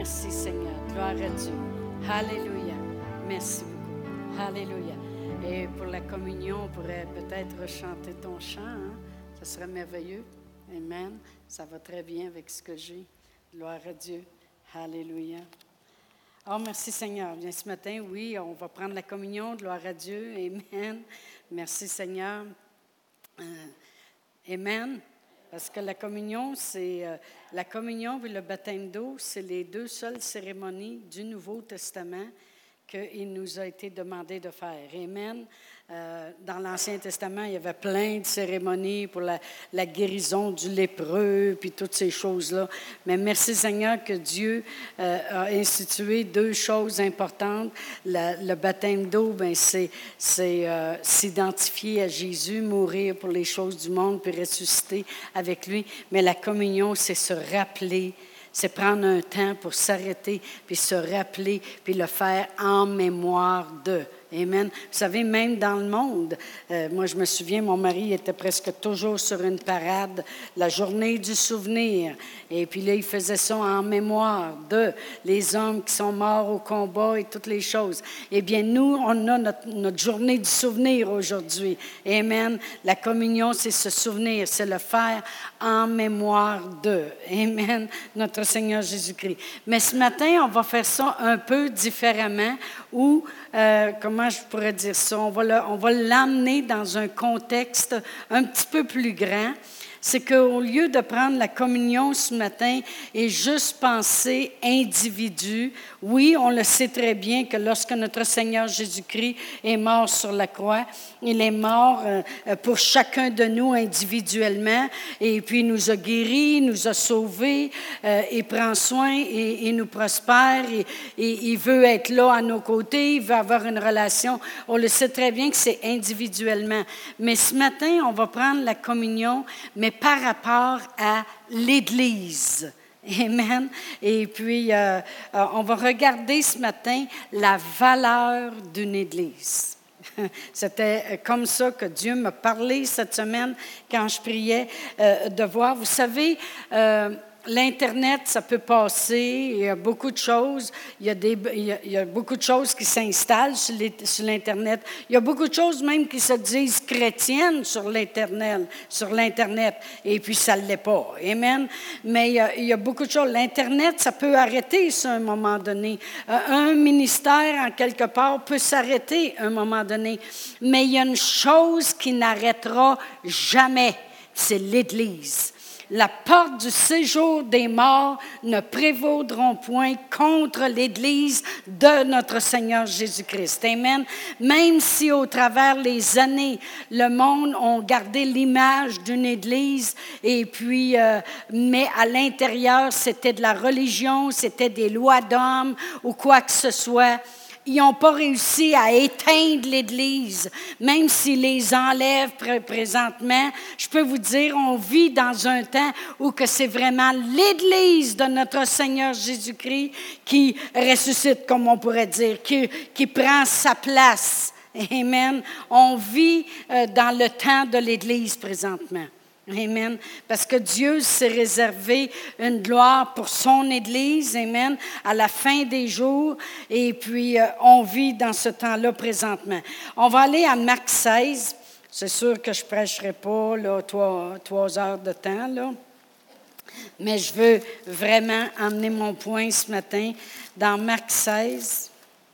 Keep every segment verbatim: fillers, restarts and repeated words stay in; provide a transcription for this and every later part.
Merci Seigneur, gloire à Dieu. Alléluia. Merci beaucoup. Alléluia. Et pour la communion, on pourrait peut-être chanter ton chant. Hein? Ça serait merveilleux. Amen. Ça va très bien avec ce que j'ai. Gloire à Dieu. Alléluia. Oh, merci Seigneur. Bien ce matin, oui, on va prendre la communion. Gloire à Dieu. Amen. Merci Seigneur. Euh, amen. Parce que la communion, c'est euh, la communion et le baptême d'eau, c'est les deux seules cérémonies du Nouveau Testament qu'il nous a été demandé de faire. Amen. Euh, dans l'Ancien Testament, il y avait plein de cérémonies pour la, la guérison du lépreux, puis toutes ces choses-là. Mais merci Seigneur que Dieu euh, a institué deux choses importantes. La, le baptême d'eau, ben, c'est, c'est euh, s'identifier à Jésus, mourir pour les choses du monde, puis ressusciter avec lui. Mais la communion, c'est se rappeler. C'est prendre un temps pour s'arrêter, puis se rappeler, puis le faire en mémoire de. Amen. Vous savez, même dans le monde, euh, moi je me souviens, mon mari était presque toujours sur une parade, la journée du souvenir. Et puis là, il faisait ça en mémoire de les hommes qui sont morts au combat et toutes les choses. Eh bien, nous, on a notre, notre journée du souvenir aujourd'hui. Amen. La communion, c'est se souvenir, c'est le faire en mémoire de. Amen. Notre Seigneur Jésus-Christ. Mais ce matin, on va faire ça un peu différemment, où, euh, comment je pourrais dire ça, on va, le, on va l'amener dans un contexte un petit peu plus grand. C'est qu'au lieu de prendre la communion ce matin et juste penser individu, oui, on le sait très bien que lorsque notre Seigneur Jésus-Christ est mort sur la croix, il est mort euh, pour chacun de nous individuellement, et puis il nous a guéris, il nous a sauvés, euh, il prend soin, et il nous prospère, et, et il veut être là à nos côtés, il veut avoir une relation. On le sait très bien que c'est individuellement. Mais ce matin, on va prendre la communion, mais par rapport à l'Église. Amen. Et puis, euh, euh, on va regarder ce matin la valeur d'une Église. C'était comme ça que Dieu m'a parlé cette semaine quand je priais, euh, de voir. Vous savez, euh, l'Internet, ça peut passer, il y a beaucoup de choses, il y a, des, il y a, il y a beaucoup de choses qui s'installent sur, les, sur l'Internet. Il y a beaucoup de choses même qui se disent chrétiennes sur l'Internet, sur l'Internet, et puis ça ne l'est pas. Amen. Mais il y, a, il y a beaucoup de choses. L'Internet, ça peut arrêter ça à un moment donné. Euh, un ministère, en quelque part, peut s'arrêter à un moment donné. Mais il y a une chose qui n'arrêtera jamais, c'est l'Église. La porte du séjour des morts ne prévaudront point contre l'Église de notre Seigneur Jésus-Christ. Amen. Même si au travers les années, le monde a gardé l'image d'une Église, et puis, euh, mais à l'intérieur, c'était de la religion, c'était des lois d'hommes ou quoi que ce soit. Ils n'ont pas réussi à éteindre l'Église, même s'ils les enlèvent pr- présentement. Je peux vous dire, on vit dans un temps où que c'est vraiment l'Église de notre Seigneur Jésus-Christ qui ressuscite, comme on pourrait dire, qui, qui prend sa place. Amen. On vit euh, dans le temps de l'Église présentement. Amen. Parce que Dieu s'est réservé une gloire pour son Église, amen, à la fin des jours. Et puis, euh, on vit dans ce temps-là présentement. On va aller à Marc seize. C'est sûr que je ne prêcherai pas là, trois, trois heures de temps, là. Mais je veux vraiment emmener mon point ce matin dans Marc seize.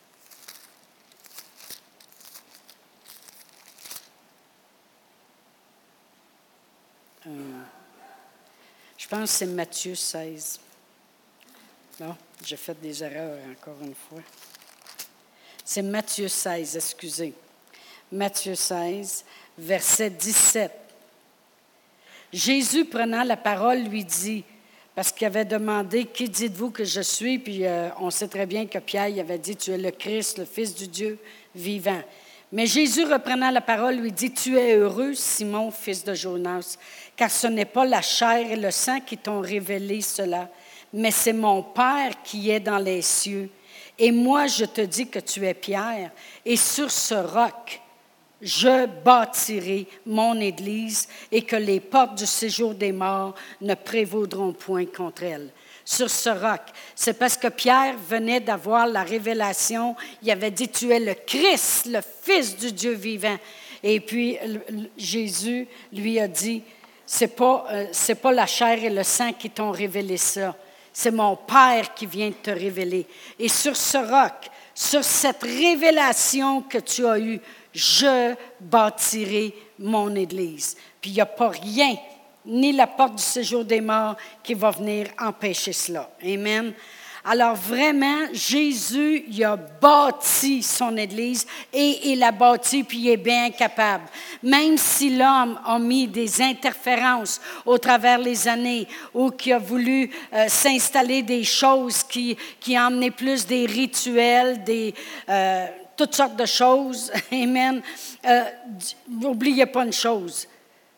Je pense que c'est Matthieu seize. Non, j'ai fait des erreurs encore une fois. C'est Matthieu seize, excusez. Matthieu seize, verset dix-sept. Jésus, prenant la parole, lui dit, parce qu'il avait demandé, « Qui dites-vous que je suis? » Puis euh, on sait très bien que Pierre il avait dit, « Tu es le Christ, le Fils du Dieu vivant. » Mais Jésus, reprenant la parole, lui dit, « Tu es heureux, Simon, fils de Jonas, car ce n'est pas la chair et le sang qui t'ont révélé cela, mais c'est mon Père qui est dans les cieux. Et moi, je te dis que tu es Pierre, et sur ce roc, je bâtirai mon Église, et que les portes du séjour des morts ne prévaudront point contre elle. » sur ce roc. C'est parce que Pierre venait d'avoir la révélation. Il avait dit, tu es le Christ, le Fils du Dieu vivant. Et puis Jésus lui a dit, c'est pas, euh, c'est pas la chair et le sang qui t'ont révélé ça. C'est mon Père qui vient de te révéler. Et sur ce roc, sur cette révélation que tu as eue, je bâtirai mon Église. Puis il n'y a pas rien, ni la porte du séjour des morts, qui va venir empêcher cela. Amen. Alors vraiment, Jésus, il a bâti son Église et il a bâti, puis il est bien capable. Même si l'homme a mis des interférences au travers les années ou qui a voulu euh, s'installer des choses qui, qui emmenaient plus des rituels, des, euh, toutes sortes de choses, amen. Euh, n'oubliez pas une chose,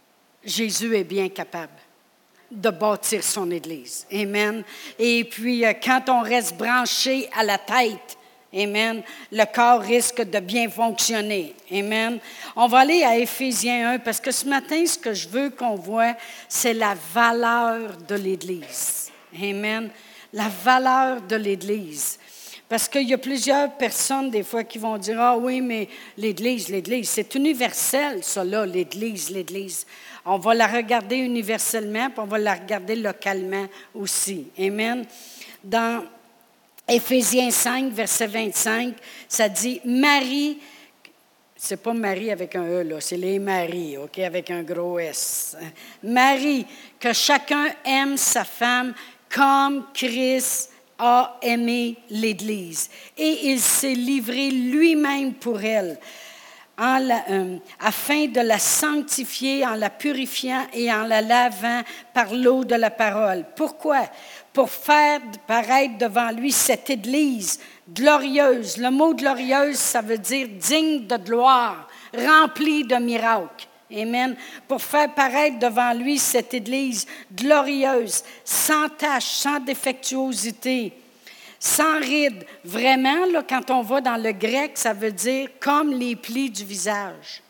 Jésus est bien capable de bâtir son Église. Amen. Et puis, quand on reste branché à la tête, amen, le corps risque de bien fonctionner. Amen. On va aller à Éphésiens un, parce que ce matin, ce que je veux qu'on voit, c'est la valeur de l'Église. Amen. La valeur de l'Église. Parce qu'il y a plusieurs personnes, des fois, qui vont dire, « Ah oui, mais l'Église, l'Église, c'est universel, ça là, l'Église, l'Église. » On va la regarder universellement, puis on va la regarder localement aussi. Amen. Dans Éphésiens cinq, verset vingt-cinq, ça dit, « Marie », c'est pas Marie avec un E, là, c'est les maris, OK, avec un gros S. « Marie, que chacun aime sa femme comme Christ a aimé l'Église, et il s'est livré lui-même pour elle, en la, euh, afin de la sanctifier en la purifiant et en la lavant par l'eau de la parole. » Pourquoi? Pour faire paraître devant lui cette Église glorieuse. Le mot glorieuse, ça veut dire digne de gloire, remplie de miracles. Amen. Pour faire paraître devant lui cette Église glorieuse, sans tache, sans défectuosité, sans rides. Vraiment, là, quand on va dans le grec, ça veut dire comme les plis du visage.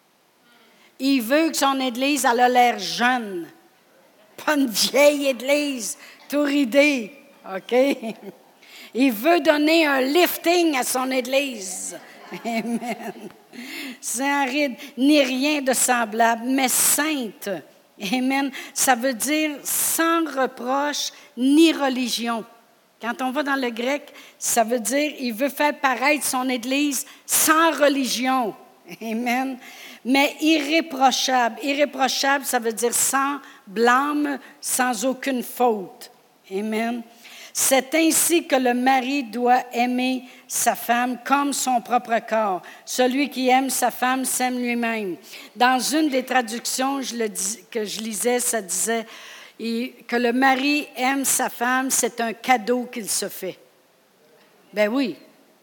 Il veut que son Église elle a l'air jeune. Pas une vieille Église, tout ridée. OK? Il veut donner un lifting à son Église. Amen. Sans ride, ni rien de semblable, mais sainte. Amen. Ça veut dire sans reproche ni religion. Quand on va dans le grec, ça veut dire il veut faire paraître son Église sans religion. Amen. Mais irréprochable. Irréprochable, ça veut dire sans blâme, sans aucune faute. Amen. C'est ainsi que le mari doit aimer sa femme comme son propre corps. Celui qui aime sa femme s'aime lui-même. Dans une des traductions je le dis, que je lisais, ça disait et que le mari aime sa femme, c'est un cadeau qu'il se fait. Ben oui.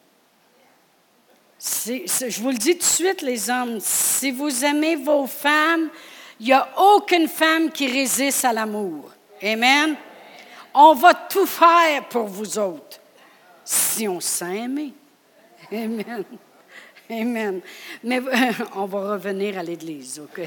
C'est, c'est, je vous le dis tout de suite, les hommes, si vous aimez vos femmes, il n'y a aucune femme qui résiste à l'amour. Amen. On va tout faire pour vous autres, si on s'aime. Amen. Amen. Mais euh, on va revenir à l'Église, OK?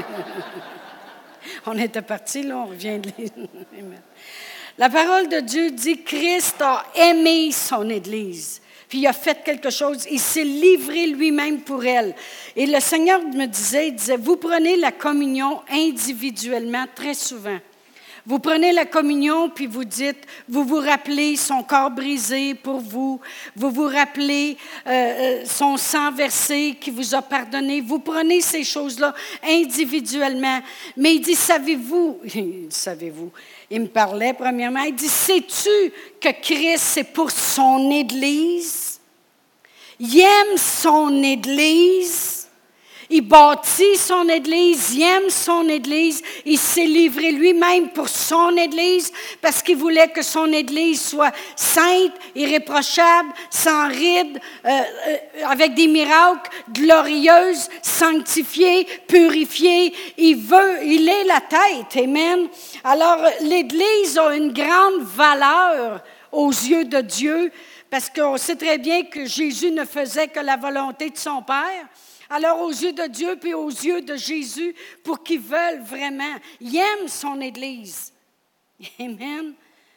On était partis, là, on revient de l'Église. Amen. La parole de Dieu dit que Christ a aimé son Église. Puis il a fait quelque chose, il s'est livré lui-même pour elle. Et le Seigneur me disait, il disait, vous prenez la communion individuellement très souvent. Vous prenez la communion, puis vous dites, vous vous rappelez son corps brisé pour vous, vous vous rappelez euh, son sang versé qui vous a pardonné. Vous prenez ces choses-là individuellement. Mais il dit, savez-vous, savez-vous, il me parlait premièrement, il dit, sais-tu que Christ, c'est pour son Église? Il aime son Église. Il bâtit son Église, il aime son Église, il s'est livré lui-même pour son Église parce qu'il voulait que son Église soit sainte, irréprochable, sans rides, euh, euh, avec des miracles, glorieuse, sanctifiée, purifiée. Il veut, il est la tête, amen. Alors, l'Église a une grande valeur aux yeux de Dieu parce qu'on sait très bien que Jésus ne faisait que la volonté de son Père. Alors, aux yeux de Dieu puis aux yeux de Jésus, pour qu'ils veulent vraiment, il aime son Église. Amen.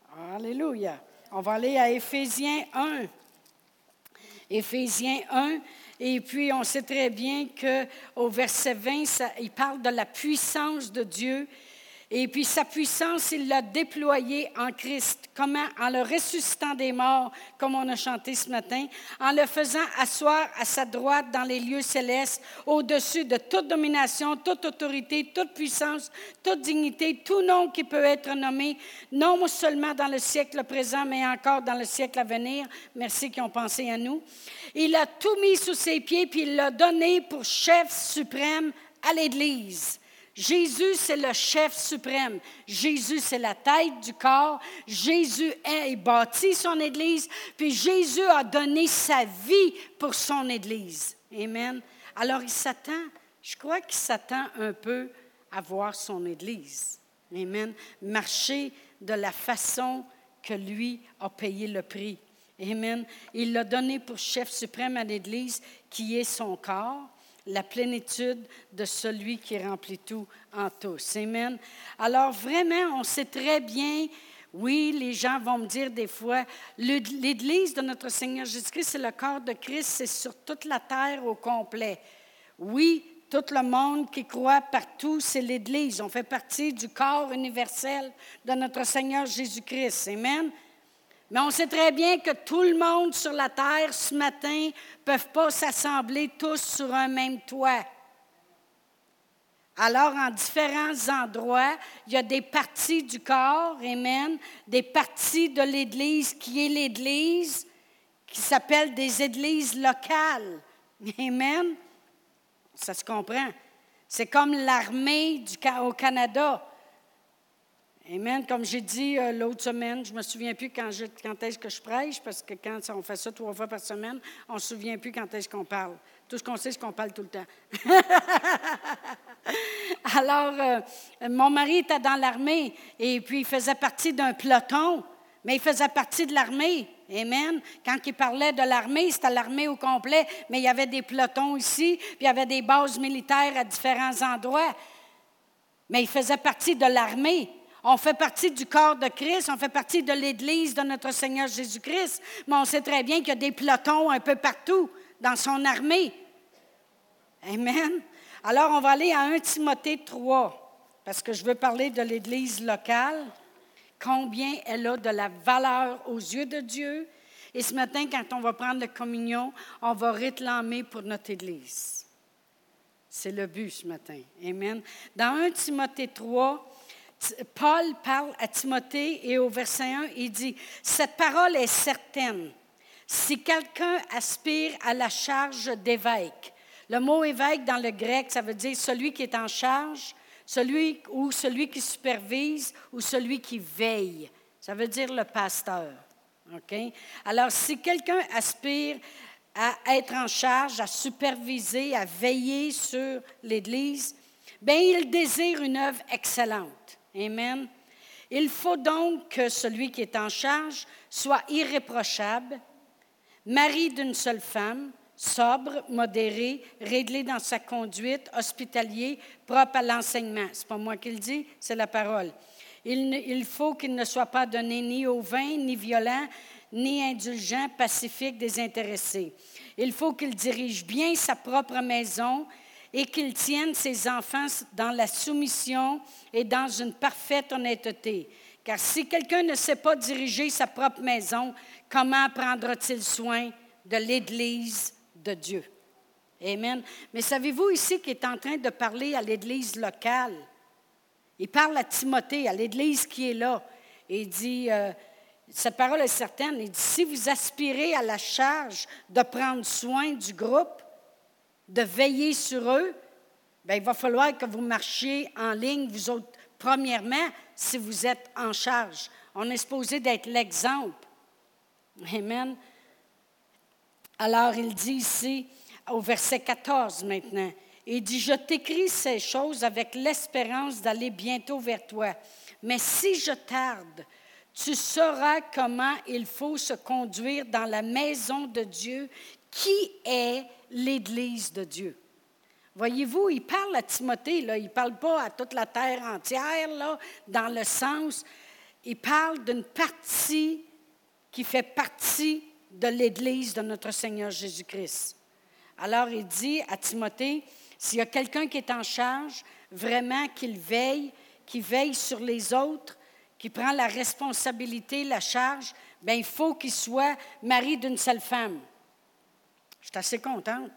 Alléluia. On va aller à Éphésiens un. Éphésiens un. Et puis, on sait très bien qu'au verset vingt, ça, il parle de la puissance de Dieu. Et puis, sa puissance, il l'a déployée en Christ. Comment? En le ressuscitant des morts, comme on a chanté ce matin, en le faisant asseoir à sa droite dans les lieux célestes, au-dessus de toute domination, toute autorité, toute puissance, toute dignité, tout nom qui peut être nommé, non seulement dans le siècle présent, mais encore dans le siècle à venir. Merci qui ont pensé à nous. Il a tout mis sous ses pieds, puis il l'a donné pour chef suprême à l'Église. Jésus, c'est le chef suprême. Jésus, c'est la tête du corps. Jésus est bâti son Église, puis Jésus a donné sa vie pour son Église. Amen. Alors, il s'attend, je crois qu'il s'attend un peu à voir son Église. Amen. Marcher de la façon que lui a payé le prix. Amen. Il l'a donné pour chef suprême à l'Église, qui est son corps. La plénitude de celui qui remplit tout en tous. Amen. Alors vraiment, on sait très bien, oui, les gens vont me dire des fois, l'Église de notre Seigneur Jésus-Christ, c'est le corps de Christ, c'est sur toute la terre au complet. Oui, tout le monde qui croit partout, c'est l'Église. On fait partie du corps universel de notre Seigneur Jésus-Christ. Amen. Mais on sait très bien que tout le monde sur la terre, ce matin, ne peuvent pas s'assembler tous sur un même toit. Alors, en différents endroits, il y a des parties du corps, amen, des parties de l'Église qui est l'Église, qui s'appellent des églises locales. Amen. Ça se comprend. C'est comme l'armée du, au Canada. Amen. Comme j'ai dit euh, l'autre semaine, je ne me souviens plus quand, je, quand est-ce que je prêche, parce que quand on fait ça trois fois par semaine, on ne se souvient plus quand est-ce qu'on parle. Tout ce qu'on sait, c'est qu'on parle tout le temps. Alors, euh, mon mari était dans l'armée, et puis il faisait partie d'un peloton, mais il faisait partie de l'armée. Amen. Quand il parlait de l'armée, c'était l'armée au complet, mais il y avait des pelotons ici, puis il y avait des bases militaires à différents endroits. Mais il faisait partie de l'armée. On fait partie du corps de Christ, on fait partie de l'Église de notre Seigneur Jésus-Christ, mais on sait très bien qu'il y a des pelotons un peu partout dans son armée. Amen. Alors, on va aller à premier Timothée trois, parce que je veux parler de l'Église locale, combien elle a de la valeur aux yeux de Dieu. Et ce matin, quand on va prendre la communion, on va réclamer pour notre Église. C'est le but ce matin. Amen. Dans premier Timothée trois, Paul parle à Timothée et au verset un, il dit « Cette parole est certaine. Si quelqu'un aspire à la charge d'évêque, le mot évêque dans le grec, ça veut dire celui qui est en charge, celui ou celui qui supervise ou celui qui veille. Ça veut dire le pasteur. Okay? Alors, si quelqu'un aspire à être en charge, à superviser, à veiller sur l'Église, bien, il désire une œuvre excellente. Amen. Il faut donc que celui qui est en charge soit irréprochable, mari d'une seule femme, sobre, modéré, réglé dans sa conduite, hospitalier, propre à l'enseignement. Ce n'est pas moi qui le dis, c'est la parole. Il, ne, il faut qu'il ne soit pas donné ni au vin, ni violent, ni indulgent, pacifique, désintéressé. Il faut qu'il dirige bien sa propre maison et qu'il tienne ses enfants dans la soumission et dans une parfaite honnêteté. Car si quelqu'un ne sait pas diriger sa propre maison, comment prendra-t-il soin de l'Église de Dieu? Amen. Mais savez-vous ici qu'il est en train de parler à l'Église locale? Il parle à Timothée, à l'Église qui est là. Et il dit, euh, cette parole est certaine, il dit, si vous aspirez à la charge de prendre soin du groupe, de veiller sur eux, bien, il va falloir que vous marchiez en ligne, vous autres, premièrement, si vous êtes en charge. On est supposé d'être l'exemple. Amen. Alors, il dit ici, au verset quatorze maintenant, il dit, « Je t'écris ces choses avec l'espérance d'aller bientôt vers toi. Mais si je tarde, tu sauras comment il faut se conduire dans la maison de Dieu, qui est l'Église de Dieu. » Voyez-vous, il parle à Timothée, là, il ne parle pas à toute la terre entière, là, dans le sens, il parle d'une partie qui fait partie de l'Église de notre Seigneur Jésus-Christ. Alors, il dit à Timothée, s'il y a quelqu'un qui est en charge, vraiment qu'il veille, qu'il veille sur les autres, qui prend la responsabilité, la charge, bien, il faut qu'il soit mari d'une seule femme. Je suis assez contente.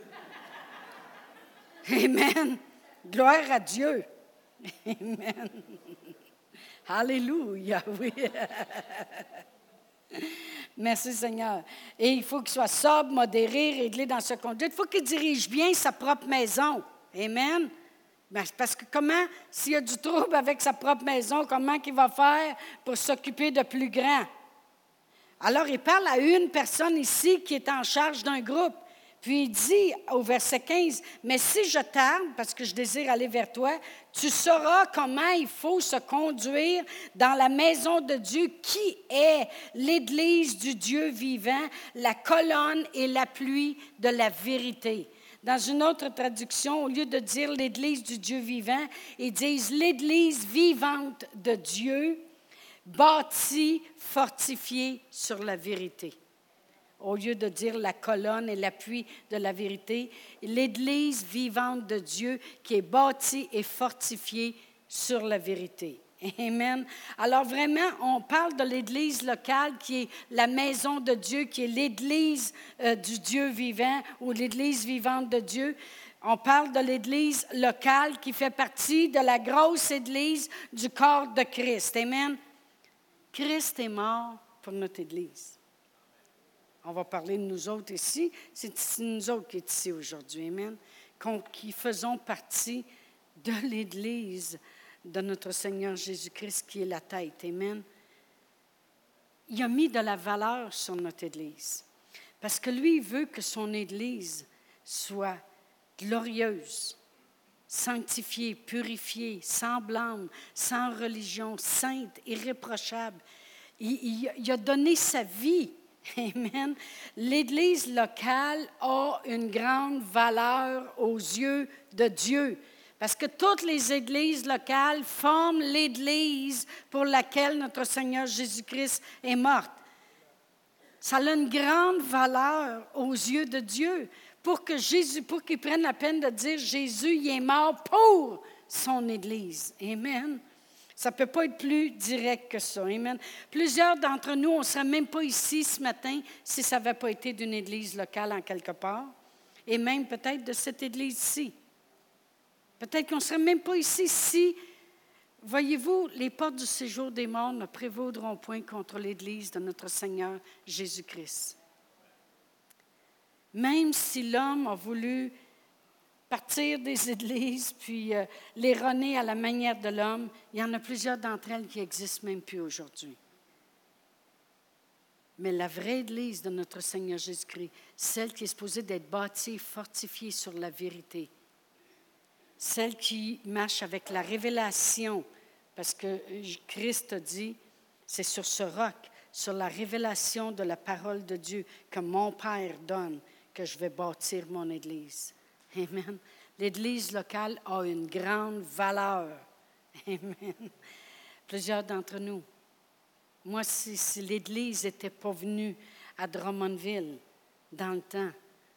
Amen. Gloire à Dieu. Amen. Alléluia, oui. Merci Seigneur. Et il faut qu'il soit sobre, modéré, réglé dans sa conduite. Il faut qu'il dirige bien sa propre maison. Amen. Parce que comment, s'il y a du trouble avec sa propre maison, comment il va faire pour s'occuper de plus grand? Alors, il parle à une personne ici qui est en charge d'un groupe. Puis il dit au verset quinze, « Mais si je tarde, parce que je désire aller vers toi, tu sauras comment il faut se conduire dans la maison de Dieu, qui est l'Église du Dieu vivant, la colonne et l'appui de la vérité. » Dans une autre traduction, au lieu de dire l'Église du Dieu vivant, ils disent l'Église vivante de Dieu, bâtie, fortifiée sur la vérité. Au lieu de dire la colonne et l'appui de la vérité, l'Église vivante de Dieu qui est bâtie et fortifiée sur la vérité. Amen. Alors vraiment, on parle de l'Église locale qui est la maison de Dieu, qui est l'Église euh, du Dieu vivant ou l'Église vivante de Dieu. On parle de l'Église locale qui fait partie de la grosse Église du corps de Christ. Amen. Christ est mort pour notre Église. On va parler de nous autres ici. C'est nous autres qui sommes ici aujourd'hui. Amen. Qui faisons partie de l'Église de notre Seigneur Jésus-Christ qui est la tête. Amen. Il a mis de la valeur sur notre Église. Parce que lui, il veut que son Église soit glorieuse, sanctifiée, purifiée, sans blâme, sans religion, sainte, irréprochable. Il, il, il a donné sa vie. Amen. L'Église locale a une grande valeur aux yeux de Dieu. Parce que toutes les églises locales forment l'Église pour laquelle notre Seigneur Jésus-Christ est mort. Ça a une grande valeur aux yeux de Dieu. Pour que Jésus, pour qu'il prenne la peine de dire Jésus, il est mort pour son Église. Amen. Ça ne peut pas être plus direct que ça. Amen. Plusieurs d'entre nous, on ne serait même pas ici ce matin si ça n'avait pas été d'une église locale en quelque part. Et même peut-être de cette église-ci. Peut-être qu'on ne serait même pas ici si, voyez-vous, les portes du séjour des morts ne prévaudront point contre l'église de notre Seigneur Jésus-Christ. Même si l'homme a voulu partir des églises, puis euh, les rôner à la manière de l'homme, il y en a plusieurs d'entre elles qui n'existent même plus aujourd'hui. Mais la vraie Église de notre Seigneur Jésus-Christ, celle qui est supposée d'être bâtie, fortifiée sur la vérité, celle qui marche avec la révélation, parce que Christ a dit, c'est sur ce roc, sur la révélation de la parole de Dieu que mon Père donne, que je vais bâtir mon Église. Amen. L'Église locale a une grande valeur. Amen. Plusieurs d'entre nous. Moi, si, si l'Église n'était pas venue à Drummondville dans le temps,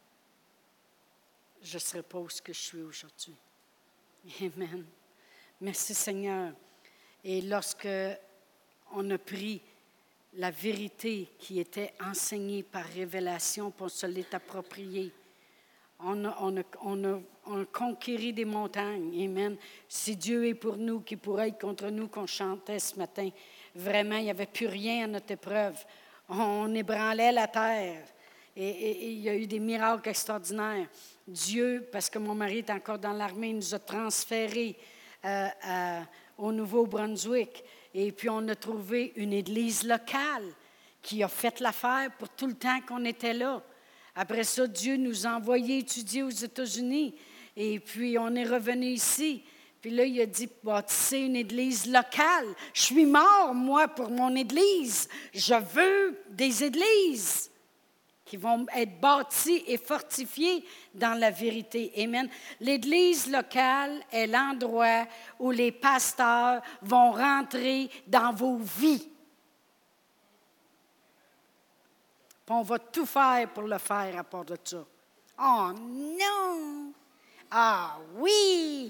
je ne serais pas où ce que je suis aujourd'hui. Amen. Merci Seigneur. Et lorsque on a pris la vérité qui était enseignée par révélation, pour se l'est appropriée, On a, on, a, on, a, on a conquéri des montagnes. Amen. Si Dieu est pour nous, qui pourrait être contre nous, qu'on chantait ce matin. Vraiment, il n'y avait plus rien à notre épreuve. On ébranlait la terre. Et, et, et il y a eu des miracles extraordinaires. Dieu, parce que mon mari est encore dans l'armée, il nous a transférés euh, à, au Nouveau-Brunswick. Et puis, on a trouvé une église locale qui a fait l'affaire pour tout le temps qu'on était là. Après ça, Dieu nous a envoyés étudier aux États-Unis. Et puis, on est revenu ici. Puis là, il a dit, bâtissez une église locale. Je suis mort, moi, pour mon église. Je veux des églises. qui vont être bâtis et fortifiés dans la vérité. Amen. L'Église locale est l'endroit où les pasteurs vont rentrer dans vos vies. Puis on va tout faire pour le faire à part de ça. Oh non! Ah oui!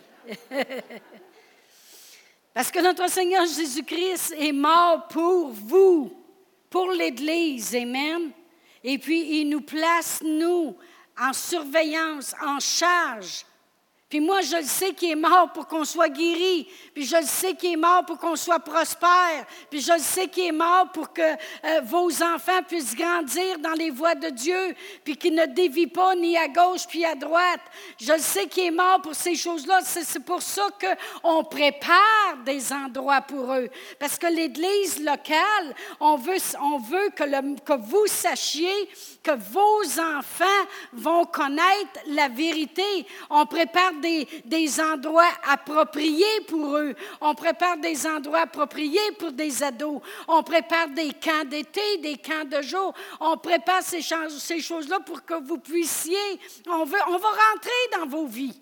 Parce que notre Seigneur Jésus-Christ est mort pour vous, pour l'Église. Amen. Et puis, il nous place, nous, en surveillance, en charge. Puis moi, je le sais qu'il est mort pour qu'on soit guéri. Puis je le sais qu'il est mort pour qu'on soit prospère. Puis je le sais qu'il est mort pour que euh, vos enfants puissent grandir dans les voies de Dieu. Puis qu'ils ne dévient pas ni à gauche puis à droite. Je le sais qu'il est mort pour ces choses-là. C'est, c'est pour ça qu'on prépare des endroits pour eux. Parce que l'Église locale, on veut, on veut que, le, que vous sachiez que vos enfants vont connaître la vérité. On prépare Des, des endroits appropriés pour eux. On prépare des endroits appropriés pour des ados. On prépare des camps d'été, des camps de jour. On prépare ces, ces choses-là pour que vous puissiez... On, veut, on va rentrer dans vos vies.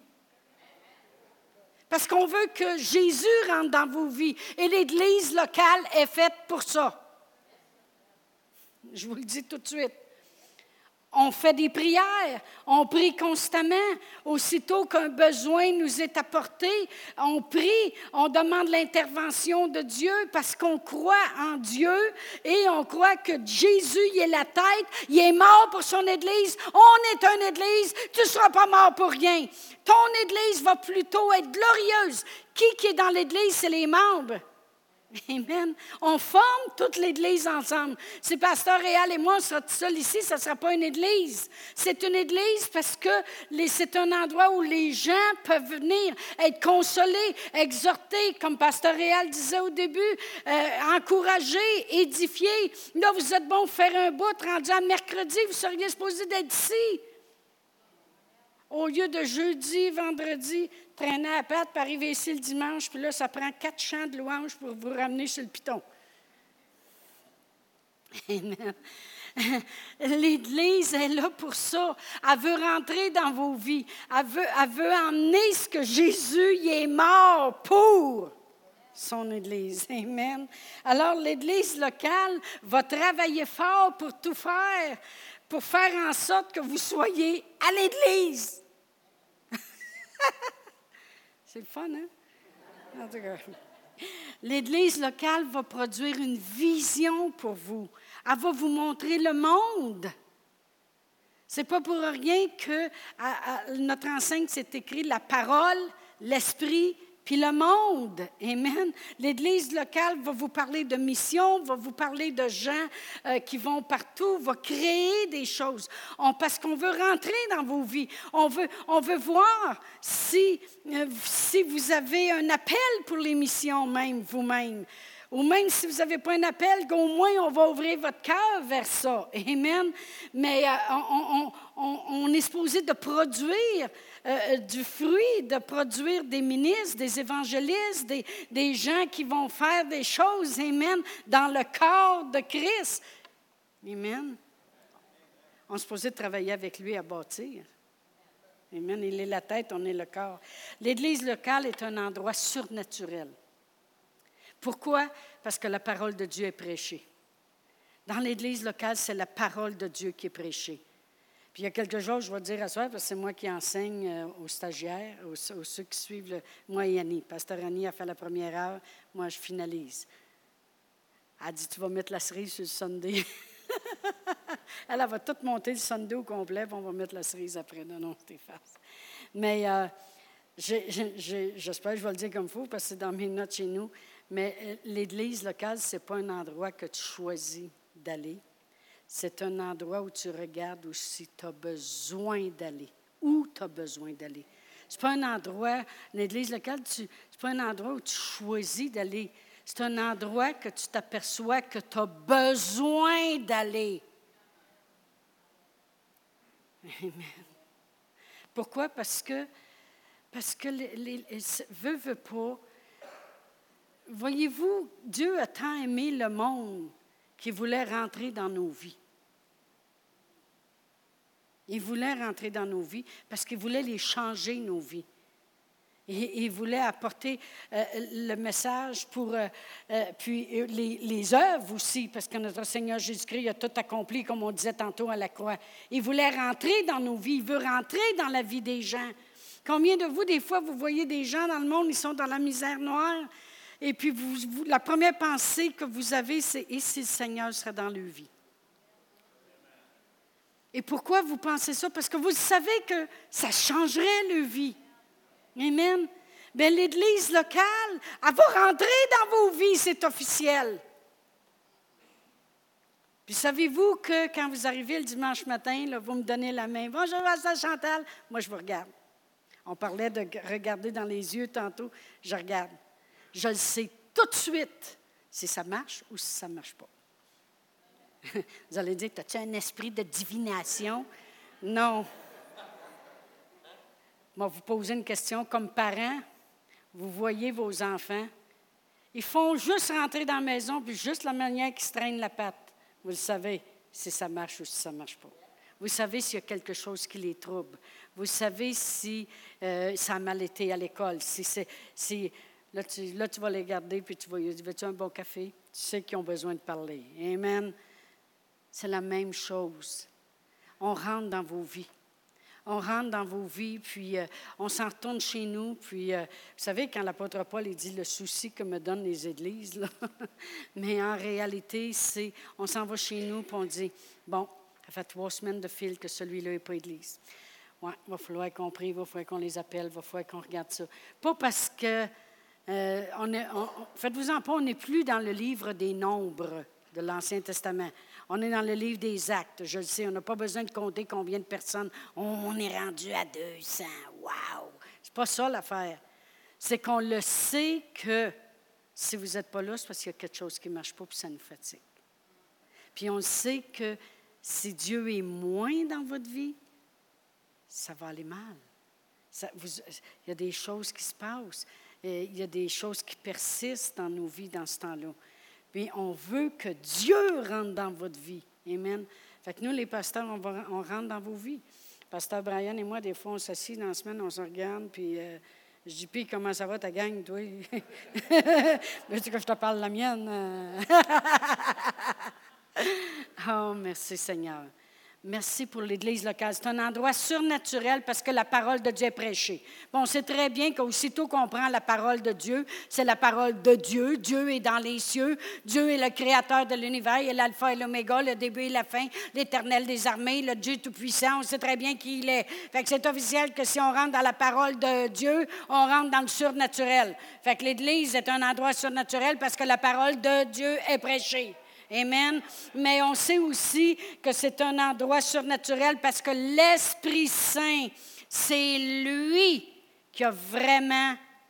Parce qu'on veut que Jésus rentre dans vos vies. Et l'Église locale est faite pour ça. Je vous le dis tout de suite. On fait des prières, on prie constamment. Aussitôt qu'un besoin nous est apporté, on prie, on demande l'intervention de Dieu parce qu'on croit en Dieu et on croit que Jésus il est la tête, il est mort pour son Église. On est une Église, tu ne seras pas mort pour rien. Ton Église va plutôt être glorieuse. Qui qui est dans l'Église, c'est les membres. Amen. On forme toute l'Église ensemble. Si Pasteur Réal et moi, on sera tout seuls ici, ça ne sera pas une Église. C'est une Église parce que les, c'est un endroit où les gens peuvent venir être consolés, exhortés, comme Pasteur Réal disait au début, euh, encouragés, édifiés. Là, vous êtes bon pour faire un bout, rendu à mercredi, vous seriez supposé d'être ici. Au lieu de jeudi, vendredi, traîner à la patte, puis arriver ici le dimanche, puis là, ça prend quatre chants de louanges pour vous ramener sur le piton. Amen. L'Église est là pour ça. Elle veut rentrer dans vos vies. Elle veut, elle veut emmener ce que Jésus y est mort pour son Église. Amen. Alors, l'Église locale va travailler fort pour tout faire, pour faire en sorte que vous soyez à l'Église. C'est le fun, hein? En tout cas, l'Église locale va produire une vision pour vous. Elle va vous montrer le monde. Ce n'est pas pour rien que à, à, notre enseigne, c'est écrit la parole, l'esprit, puis le monde. Amen. L'Église locale va vous parler de mission, va vous parler de gens euh, qui vont partout, va créer des choses. On, parce qu'on veut rentrer dans vos vies. On veut, on veut voir si, euh, si vous avez un appel pour les missions même, vous-même. Ou même si vous n'avez pas un appel, qu'au moins on va ouvrir votre cœur vers ça. Amen. Mais euh, on, on, on, on est supposé de produire euh, du fruit, de produire des ministres, des évangélistes, des, des gens qui vont faire des choses, amen, dans le corps de Christ. Amen. On est supposé travailler avec lui à bâtir. Amen. Il est la tête, on est le corps. L'Église locale est un endroit surnaturel. Pourquoi? Parce que la parole de Dieu est prêchée. Dans l'Église locale, c'est la parole de Dieu qui est prêchée. Puis il y a quelque chose, je vais dire à soir, parce que c'est moi qui enseigne aux stagiaires, aux, aux ceux qui suivent, le, moi et Annie. Pasteur Annie a fait la première heure, moi je finalise. Elle dit, tu vas mettre la cerise sur le Sunday. elle, elle va tout monter le Sunday au complet, puis on va mettre la cerise après. Non, non, c'est farce. Mais euh, j'ai, j'ai, j'espère que je vais le dire comme il faut, parce que c'est dans mes notes chez nous. Mais l'Église locale, ce n'est pas un endroit que tu choisis d'aller. C'est un endroit où tu regardes aussi tu as besoin d'aller. Où tu as besoin d'aller. Ce n'est pas un endroit, l'Église locale, ce n'est pas un endroit où tu choisis d'aller. C'est un endroit que tu t'aperçois que tu as besoin d'aller. Amen. Pourquoi? Parce que, parce que les, les, les, veut, veut pas. Voyez-vous, Dieu a tant aimé le monde qu'il voulait rentrer dans nos vies. Il voulait rentrer dans nos vies parce qu'il voulait les changer, nos vies. Et il voulait apporter euh, le message pour, euh, euh, puis les, les œuvres aussi, parce que notre Seigneur Jésus-Christ a tout accompli, comme on disait tantôt à la croix. Il voulait rentrer dans nos vies, il veut rentrer dans la vie des gens. Combien de vous, des fois, vous voyez des gens dans le monde, ils sont dans la misère noire, et puis vous, vous, la première pensée que vous avez, c'est « Et si le Seigneur serait dans leur vie? » Et pourquoi vous pensez ça? Parce que vous savez que ça changerait leur vie. Amen. Bien, l'Église locale, elle va rentrer dans vos vies, c'est officiel. Puis savez-vous que quand vous arrivez le dimanche matin, là, vous me donnez la main. « Bonjour, Pasteur Chantal. » Moi, je vous regarde. On parlait de regarder dans les yeux tantôt. Je regarde. Je le sais tout de suite si ça marche ou si ça ne marche pas. Vous allez dire, as-tu un esprit de divination? Non. Moi, vous posez une question comme parent. Vous voyez vos enfants. Ils font juste rentrer dans la maison, puis juste la manière qu'ils se traînent la patte. Vous le savez, si ça marche ou si ça ne marche pas. Vous savez s'il y a quelque chose qui les trouble. Vous savez si euh, ça a mal été à l'école. Si c'est, si, là, tu, là, tu vas les garder, puis tu vas dire, veux-tu un bon café? Tu sais qu'ils ont besoin de parler. Amen. C'est la même chose. On rentre dans vos vies. On rentre dans vos vies, puis euh, on s'en retourne chez nous. Puis, euh, vous savez, quand l'apôtre Paul il dit « le souci que me donnent les églises », là, mais en réalité, c'est, on s'en va chez nous, puis on dit « bon, ça fait trois semaines de fil que celui-là n'est pas église. Ouais, il va falloir qu'on prie, il va falloir qu'on les appelle, il va falloir qu'on regarde ça. » Pas parce que, euh, on est, on, faites-vous-en pas, on n'est plus dans le livre des nombres de l'Ancien Testament. On est dans le livre des Actes, je le sais. On n'a pas besoin de compter combien de personnes. On est rendu à deux cents. Wow! C'est pas ça l'affaire. C'est qu'on le sait que si vous n'êtes pas là, c'est parce qu'il y a quelque chose qui ne marche pas puis ça nous fatigue. Puis on sait que si Dieu est moins dans votre vie, ça va aller mal. Ça, vous, il y a des choses qui se passent. Il y a des choses qui persistent dans nos vies dans ce temps-là. Puis on veut que Dieu rentre dans votre vie. Amen. Fait que nous, les pasteurs, on, va, on rentre dans vos vies. Pasteur Brian et moi, des fois, on s'assied dans la semaine, on se regarde, puis euh, je dis, puis comment ça va ta gang, toi? Veux-tu que je te parle de la mienne? Oh, merci Seigneur. Merci pour l'Église locale. C'est un endroit surnaturel parce que la parole de Dieu est prêchée. Bon, on sait très bien qu'aussitôt qu'on prend la parole de Dieu, c'est la parole de Dieu. Dieu est dans les cieux. Dieu est le créateur de l'univers. Il est l'alpha et l'oméga, le début et la fin, l'Éternel des armées, le Dieu tout-puissant. On sait très bien qui il est. Fait que c'est officiel que si on rentre dans la parole de Dieu, on rentre dans le surnaturel. Fait que l'Église est un endroit surnaturel parce que la parole de Dieu est prêchée. Amen. Mais on sait aussi que c'est un endroit surnaturel parce que l'Esprit Saint, c'est lui qui a vraiment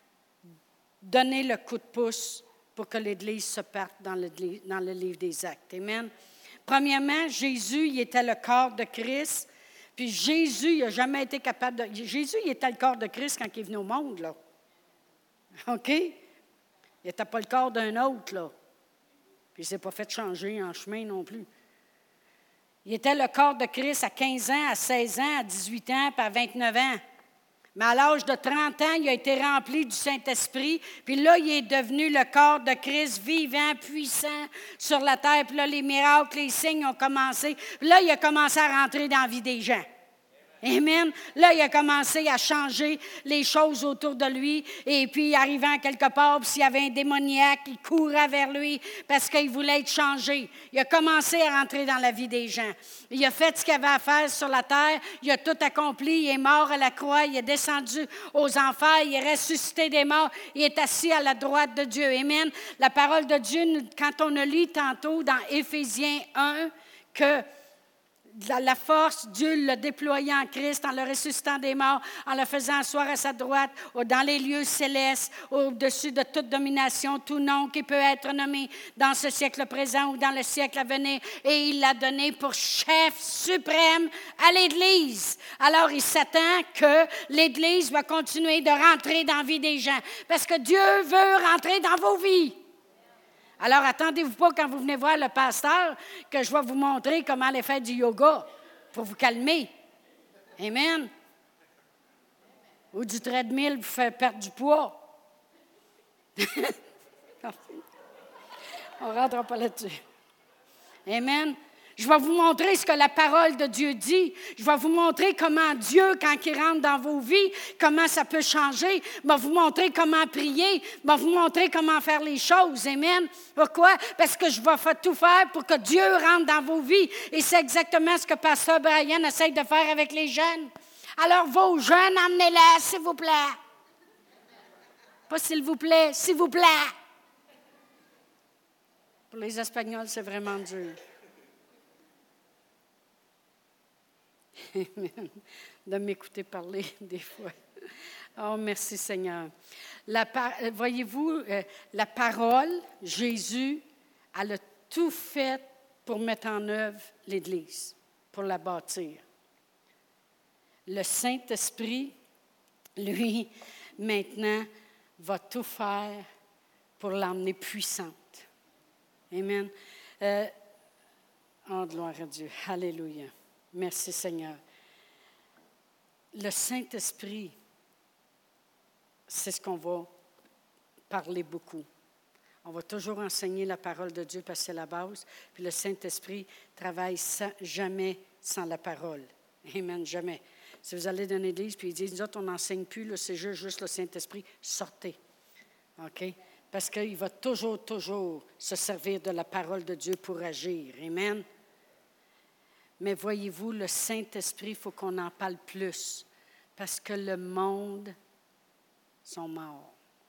donné le coup de pouce pour que l'Église se parte dans le, dans le livre des Actes. Amen. Premièrement, Jésus, il était le corps de Christ. Puis Jésus, il n'a jamais été capable de... Jésus, il était le corps de Christ quand il est venu au monde, là. OK? Il n'était pas le corps d'un autre, là. Puis il ne s'est pas fait changer en chemin non plus. Il était le corps de Christ à quinze ans, à seize ans, à dix-huit ans, puis à vingt-neuf ans. Mais à l'âge de trente ans, il a été rempli du Saint-Esprit. Puis là, il est devenu le corps de Christ, vivant, puissant sur la terre. Puis là, les miracles, les signes ont commencé. Puis là, il a commencé à rentrer dans la vie des gens. Amen. Là, il a commencé à changer les choses autour de lui. Et puis, arrivant quelque part, s'il y avait un démoniaque, il courait vers lui parce qu'il voulait être changé. Il a commencé à rentrer dans la vie des gens. Il a fait ce qu'il avait à faire sur la terre. Il a tout accompli. Il est mort à la croix. Il est descendu aux enfers. Il est ressuscité des morts. Il est assis à la droite de Dieu. Amen. La parole de Dieu, quand on a lu tantôt dans Éphésiens un, que la force, Dieu l'a déployée en Christ en le ressuscitant des morts, en le faisant asseoir à sa droite, dans les lieux célestes, au-dessus de toute domination, tout nom qui peut être nommé dans ce siècle présent ou dans le siècle à venir. Et il l'a donné pour chef suprême à l'Église. Alors, il s'attend que l'Église va continuer de rentrer dans la vie des gens. Parce que Dieu veut rentrer dans vos vies. Alors, attendez-vous pas quand vous venez voir le pasteur que je vais vous montrer comment aller faire du yoga pour vous calmer. Amen. Ou du treadmill pour faire perdre du poids. On ne rentrera pas là-dessus. Amen. Je vais vous montrer ce que la parole de Dieu dit. Je vais vous montrer comment Dieu, quand il rentre dans vos vies, comment ça peut changer. Je vais vous montrer comment prier. Je vais vous montrer comment faire les choses. Amen. Pourquoi? Parce que je vais tout faire pour que Dieu rentre dans vos vies. Et c'est exactement ce que Pasteur Brian essaie de faire avec les jeunes. Alors, vos jeunes, emmenez-les, s'il vous plaît. Pas s'il vous plaît, s'il vous plaît. Pour les Espagnols, c'est vraiment dur. Amen. De m'écouter parler des fois. Oh, merci Seigneur. La par- Voyez-vous, euh, la parole, Jésus, elle a tout fait pour mettre en œuvre l'Église, pour la bâtir. Le Saint-Esprit, lui, maintenant, va tout faire pour l'emmener puissante. Amen. Euh, oh, gloire à Dieu. Alléluia. Merci Seigneur. Le Saint-Esprit, c'est ce qu'on va parler beaucoup. On va toujours enseigner la parole de Dieu parce que c'est la base. Puis le Saint-Esprit travaille sans, jamais sans la parole. Amen, jamais. Si vous allez dans l'église puis ils disent, nous autres, on n'enseigne plus, là, c'est juste, juste le Saint-Esprit, sortez. OK? Parce qu'il va toujours, toujours se servir de la parole de Dieu pour agir. Amen. Mais voyez-vous, le Saint-Esprit, il faut qu'on en parle plus parce que le monde sont morts.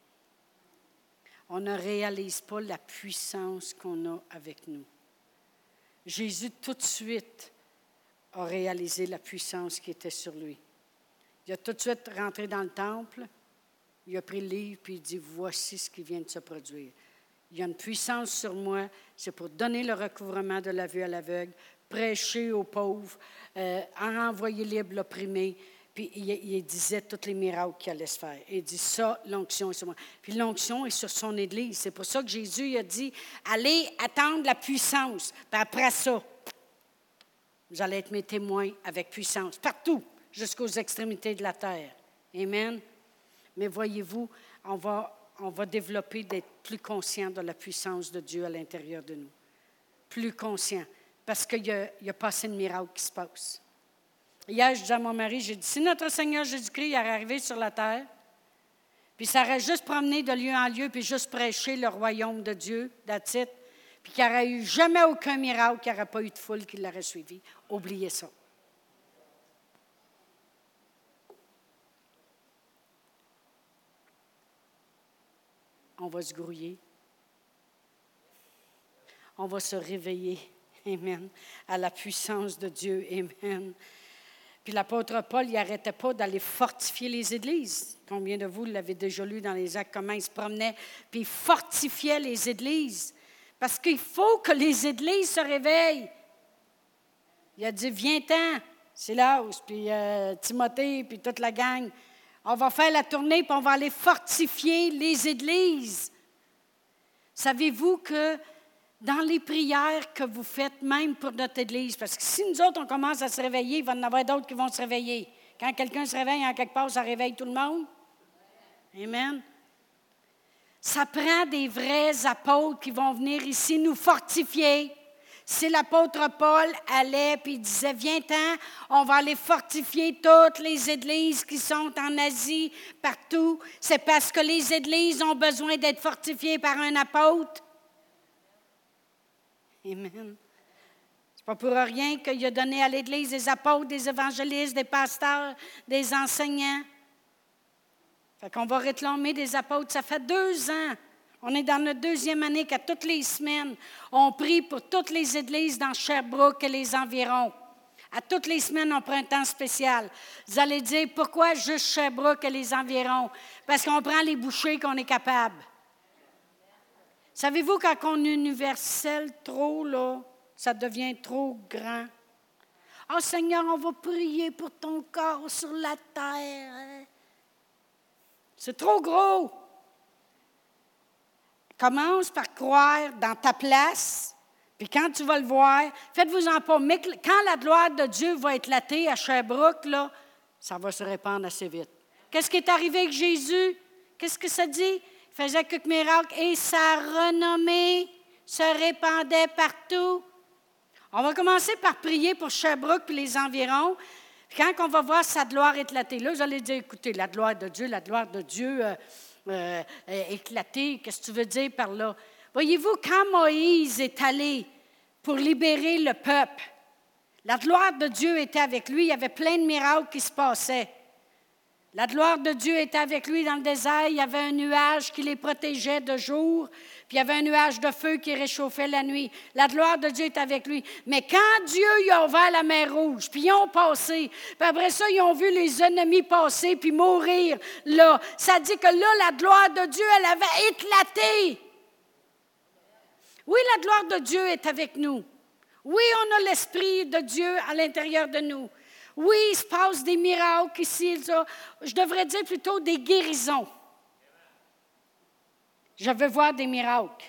On ne réalise pas la puissance qu'on a avec nous. Jésus, tout de suite, a réalisé la puissance qui était sur lui. Il a tout de suite rentré dans le temple, il a pris le livre, puis il dit, voici ce qui vient de se produire. Il y a une puissance sur moi, c'est pour donner le recouvrement de la vue à l'aveugle, prêcher aux pauvres, euh, envoyer libre l'opprimé. Puis il, il disait tous les miracles qu'il allait se faire. Il dit ça, l'onction est sur moi. Puis l'onction est sur son Église. C'est pour ça que Jésus il a dit, allez attendre la puissance. Puis après ça, vous allez être mes témoins avec puissance, partout, jusqu'aux extrémités de la terre. Amen. Mais voyez-vous, on va, on va développer d'être plus conscient de la puissance de Dieu à l'intérieur de nous. Plus conscient. Parce qu'il n'y a, a pas assez de miracles qui se passent. Hier, je disais à mon mari, j'ai dit, si notre Seigneur Jésus-Christ est arrivé sur la terre, puis ça aurait juste promené de lieu en lieu, puis juste prêché le royaume de Dieu, that's it, puis qu'il n'y aurait eu jamais aucun miracle, qu'il n'y aurait pas eu de foule qui l'aurait suivi. Oubliez ça. On va se grouiller. On va se réveiller. Amen. À la puissance de Dieu. Amen. Puis l'apôtre Paul, il n'arrêtait pas d'aller fortifier les églises. Combien de vous l'avez déjà lu dans les Actes, comment il se promenait, puis il fortifiait les églises. Parce qu'il faut que les églises se réveillent. Il a dit, viens-t'en, Silas, puis euh, Timothée, puis toute la gang. On va faire la tournée, puis on va aller fortifier les églises. Savez-vous que dans les prières que vous faites, même pour notre Église, parce que si nous autres, on commence à se réveiller, il va y en avoir d'autres qui vont se réveiller. Quand quelqu'un se réveille, en quelque part, ça réveille tout le monde. Amen. Ça prend des vrais apôtres qui vont venir ici nous fortifier. Si l'apôtre Paul allait et disait, viens-t'en, on va aller fortifier toutes les églises qui sont en Asie, partout, c'est parce que les églises ont besoin d'être fortifiées par un apôtre. Amen. C'est pas pour rien qu'il a donné à l'Église des apôtres, des évangélistes, des pasteurs, des enseignants. Fait qu'on va réclamer des apôtres. Ça fait deux ans. On est dans notre deuxième année qu'à toutes les semaines, on prie pour toutes les églises dans Sherbrooke et les environs. À toutes les semaines, on prend un temps spécial. Vous allez dire, pourquoi juste Sherbrooke et les environs? Parce qu'on prend les bouchées qu'on est capable. Savez-vous, quand on universelle trop, là, ça devient trop grand. « Oh Seigneur, on va prier pour ton corps sur la terre. » C'est trop gros. Commence par croire dans ta place, Puis quand tu vas le voir, faites-vous-en pas, mais quand la gloire de Dieu va éclater à Sherbrooke, là, ça va se répandre assez vite. Qu'est-ce qui est arrivé avec Jésus? Qu'est-ce que ça dit? Il faisait quelques miracles et sa renommée se répandait partout. On va commencer par prier pour Sherbrooke et les environs. Puis quand on va voir sa gloire éclater, là, vous allez dire, écoutez, la gloire de Dieu, la gloire de Dieu euh, euh, éclatée, qu'est-ce que tu veux dire par là? Voyez-vous, quand Moïse est allé pour libérer le peuple, la gloire de Dieu était avec lui. Il y avait plein de miracles qui se passaient. La gloire de Dieu était avec lui dans le désert. Il y avait un nuage qui les protégeait de jour, puis il y avait un nuage de feu qui réchauffait la nuit. La gloire de Dieu était avec lui. Mais quand Dieu il a ouvert la mer Rouge, puis ils ont passé, puis après ça, ils ont vu les ennemis passer puis mourir, là, ça dit que là, la gloire de Dieu, elle avait éclaté. Oui, la gloire de Dieu est avec nous. Oui, on a l'Esprit de Dieu à l'intérieur de nous. Oui, il se passe des miracles ici, ça. Je devrais dire plutôt des guérisons. Je veux voir des miracles.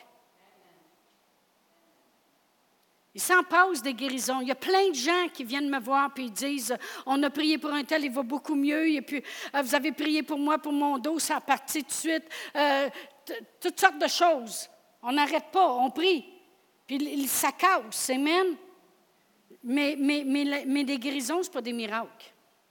Il s'en passe des guérisons. Il y a plein de gens qui viennent me voir et ils disent « On a prié pour un tel, il va beaucoup mieux. Et puis, euh, vous avez prié pour moi, pour mon dos, ça a parti tout de suite. Euh, » Toutes sortes de choses. On n'arrête pas, on prie. Puis ça casse, amen. Mais, mais, mais, mais des guérisons, ce n'est pas des miracles.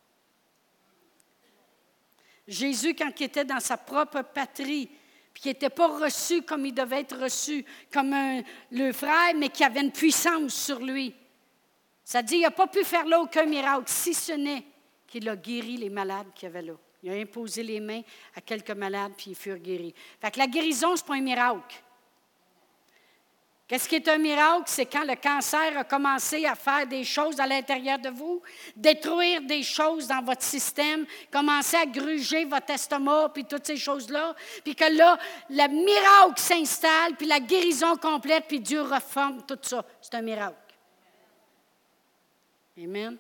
Jésus, quand il était dans sa propre patrie, puis qu'il n'était pas reçu comme il devait être reçu, comme un, le frère, mais qui avait une puissance sur lui. Ça dit, il n'a pas pu faire là aucun miracle, si ce n'est qu'il a guéri les malades qu'il y avait là. Il a imposé les mains à quelques malades, puis ils furent guéris. Fait que la guérison, ce n'est pas un miracle. Qu'est-ce qui est un miracle? C'est quand le cancer a commencé à faire des choses à l'intérieur de vous, détruire des choses dans votre système, commencer à gruger votre estomac, puis toutes ces choses-là, puis que là, le miracle s'installe, puis la guérison complète, puis Dieu reforme tout ça. C'est un miracle. Amen.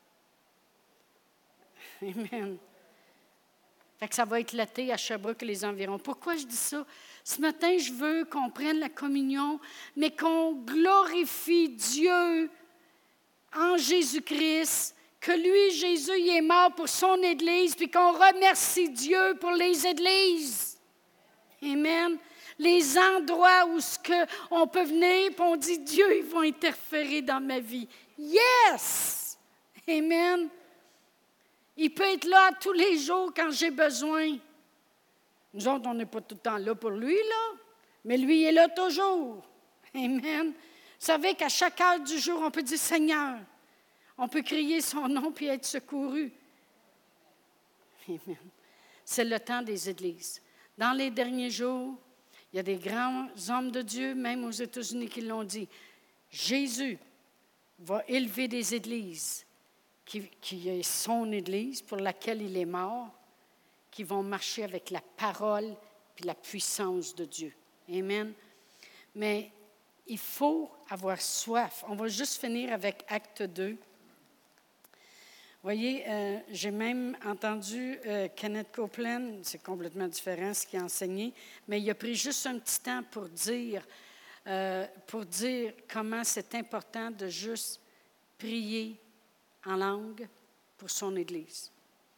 Amen. Fait que ça va éclater à Sherbrooke et les environs. Pourquoi je dis ça? Ce matin, je veux qu'on prenne la communion, mais qu'on glorifie Dieu en Jésus-Christ, que lui, Jésus, il est mort pour son Église, puis qu'on remercie Dieu pour les Églises. Amen. Les endroits où ce que on peut venir, puis on dit, Dieu, il va interférer dans ma vie. Yes! Amen. Il peut être là tous les jours quand j'ai besoin. Nous autres, on n'est pas tout le temps là pour lui, là, mais lui, il est là toujours. Amen. Vous savez qu'à chaque heure du jour, on peut dire Seigneur. On peut crier son nom puis être secouru. Amen. C'est le temps des églises. Dans les derniers jours, il y a des grands hommes de Dieu, même aux États-Unis, qui l'ont dit. Jésus va élever des églises qui, qui est son église pour laquelle il est mort, qui vont marcher avec la parole et la puissance de Dieu. Amen. Mais il faut avoir soif. On va juste finir avec Acte deux. Vous voyez, euh, j'ai même entendu euh, Kenneth Copeland, c'est complètement différent ce qu'il a enseigné, mais il a pris juste un petit temps pour dire, euh, pour dire comment c'est important de juste prier en langue pour son Église.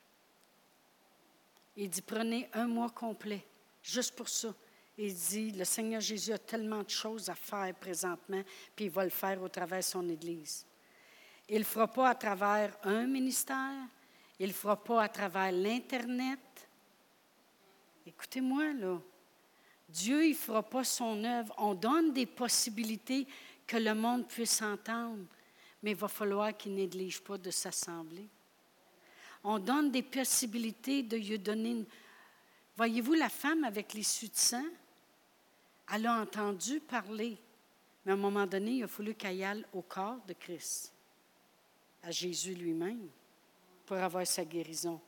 Il dit, prenez un mois complet, juste pour ça. Il dit, le Seigneur Jésus a tellement de choses à faire présentement, puis il va le faire au travers de son Église. Il ne le fera pas à travers un ministère, il ne le fera pas à travers l'Internet. Écoutez-moi, là. Dieu, il ne fera pas son œuvre. On donne des possibilités que le monde puisse entendre, mais il va falloir qu'il ne néglige pas de s'assembler. On donne des possibilités de lui donner une... Voyez-vous, la femme avec l'issue de sang, elle a entendu parler, mais à un moment donné, il a fallu qu'elle aille au corps de Christ, à Jésus lui-même, pour avoir sa guérison.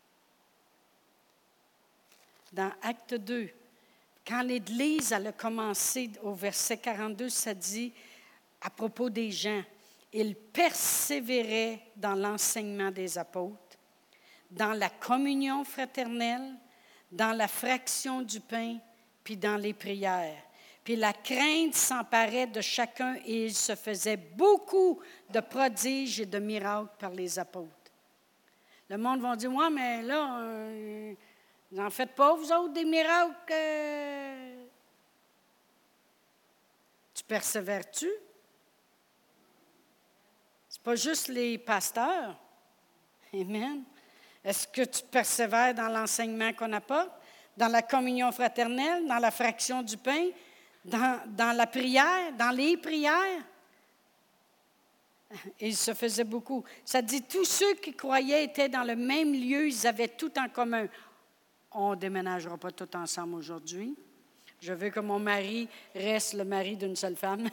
Dans Acte deux, quand l'Église elle a commencé, au verset quarante-deux, ça dit, à propos des gens, ils persévéraient dans l'enseignement des apôtres, dans la communion fraternelle, dans la fraction du pain, puis dans les prières. Puis la crainte s'emparait de chacun et il se faisait beaucoup de prodiges et de miracles par les apôtres. Le monde va dire, « Ouais, mais là, euh, vous n'en faites pas, vous autres, des miracles? Euh... Tu persévères-tu? » Ce n'est pas juste les pasteurs. Amen. Est-ce que tu persévères dans l'enseignement qu'on apporte, dans la communion fraternelle, dans la fraction du pain, dans, dans la prière, dans les prières? Et il se faisait beaucoup. Ça dit, tous ceux qui croyaient étaient dans le même lieu, ils avaient tout en commun. On ne déménagera pas tout ensemble aujourd'hui. Je veux que mon mari reste le mari d'une seule femme.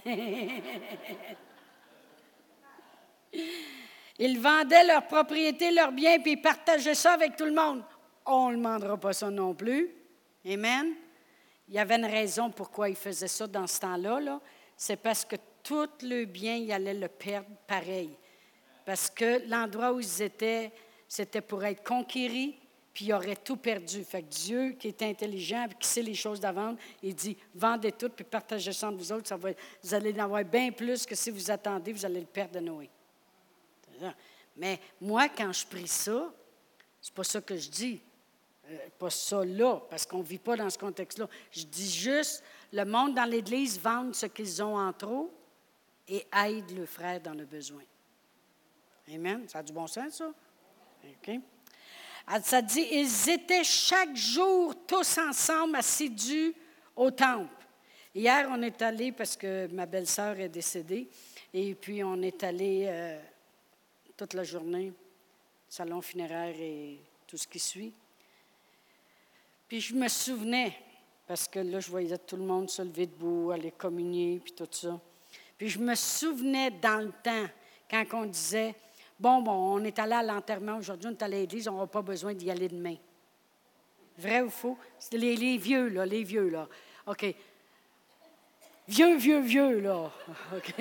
Ils vendaient leurs propriétés, leurs biens, puis ils partageaient ça avec tout le monde. On ne demandera pas ça non plus. Amen. Il y avait une raison pourquoi ils faisaient ça dans ce temps-là. Là. C'est parce que tout le bien, ils allaient le perdre pareil. Parce que l'endroit où ils étaient, c'était pour être conquéris, puis ils auraient tout perdu. Fait que Dieu, qui est intelligent, qui sait les choses d'avance, il dit, vendez tout, puis partagez ça entre vous autres. Ça va, vous allez en avoir bien plus que si vous attendez, vous allez le perdre de Noé. Mais moi, quand je prie ça, c'est pas ça que je dis. Euh, pas ça là, parce qu'on ne vit pas dans ce contexte-là. Je dis juste, le monde dans l'Église vend ce qu'ils ont en trop et aide le frère dans le besoin. Amen. Ça a du bon sens, ça? OK. Alors, ça dit, ils étaient chaque jour tous ensemble assidus au temple. Hier, on est allé, parce que ma belle-sœur est décédée, et puis on est allé euh, toute la journée, salon funéraire et tout ce qui suit. Puis je me souvenais, parce que là, je voyais tout le monde se lever debout, aller communier, puis tout ça. Puis je me souvenais dans le temps, quand on disait, bon, bon, on est allé à l'enterrement aujourd'hui, on est allé à l'église, on n'aura pas besoin d'y aller demain. Vrai ou faux? C'était les, les vieux, là, les vieux, là. OK. Vieux, vieux, vieux, là. OK.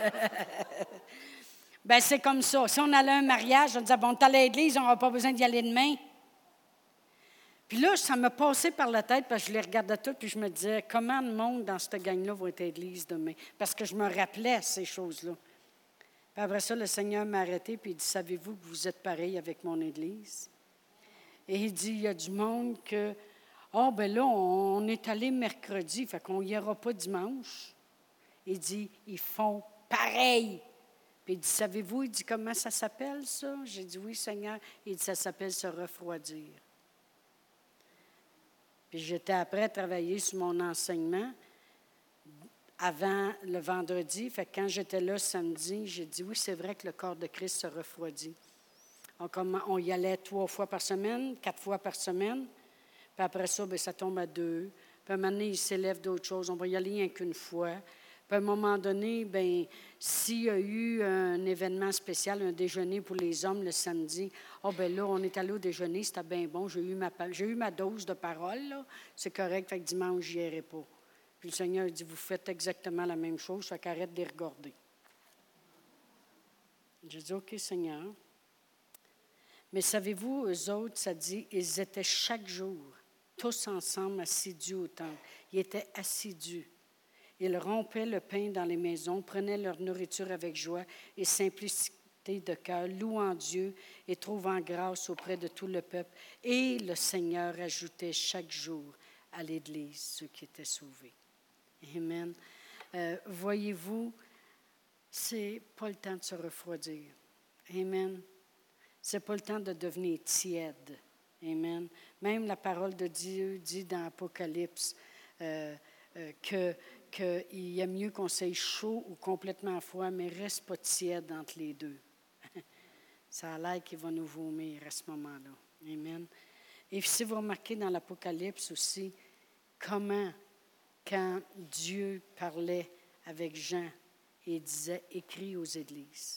Bien, c'est comme ça. Si on allait à un mariage, on disait, bon, on est allé à l'église, on n'aura pas besoin d'y aller demain. Puis là, ça me passait par la tête, parce que je les regardais tous, puis je me disais, comment le monde dans cette gang-là va être à l'église demain? Parce que je me rappelais ces choses-là. Puis après ça, le Seigneur m'a arrêté, puis il dit, savez-vous que vous êtes pareil avec mon église? Et il dit, il y a du monde que, ah, oh, ben là, on est allé mercredi, fait qu'on n'y ira pas dimanche. Il dit, ils font pareil. Puis il dit, savez-vous, il dit, comment ça s'appelle, ça? J'ai dit, oui, Seigneur. Il dit, ça s'appelle se refroidir. Puis j'étais après à travailler sur mon enseignement avant le vendredi. Fait que quand j'étais là samedi, j'ai dit, oui, c'est vrai que le corps de Christ se refroidit. On, on y allait trois fois par semaine, quatre fois par semaine. Puis après ça, bien, ça tombe à deux. Puis à un moment donné, il s'élève d'autres choses. On va y aller rien qu'une fois. Puis à un moment donné, bien, s'il y a eu un événement spécial, un déjeuner pour les hommes le samedi, ah oh, bien là, on est allé au déjeuner, c'était bien bon, j'ai eu ma, j'ai eu ma dose de parole, là. C'est correct, fait que dimanche, je n'y irai pas. Puis le Seigneur dit, vous faites exactement la même chose, fait qu'arrête de les regarder. J'ai dit, OK, Seigneur. Mais savez-vous, eux autres, ça dit, ils étaient chaque jour, tous ensemble, assidus au temple. Ils étaient assidus. Ils rompaient le pain dans les maisons, prenaient leur nourriture avec joie et simplicité de cœur, louant Dieu et trouvant grâce auprès de tout le peuple. Et le Seigneur ajoutait chaque jour à l'Église ceux qui étaient sauvés. Amen. Euh, voyez-vous, c'est pas le temps de se refroidir. Amen. C'est pas le temps de devenir tiède. Amen. Même la parole de Dieu dit dans l'Apocalypse euh, euh, que qu'il y a mieux qu'on s'aille chaud ou complètement froid, mais reste pas tiède entre les deux. Ça a l'air qu'il va nous vomir à ce moment-là. Amen. Et si vous remarquez dans l'Apocalypse aussi, comment, quand Dieu parlait avec Jean et disait, écris aux églises.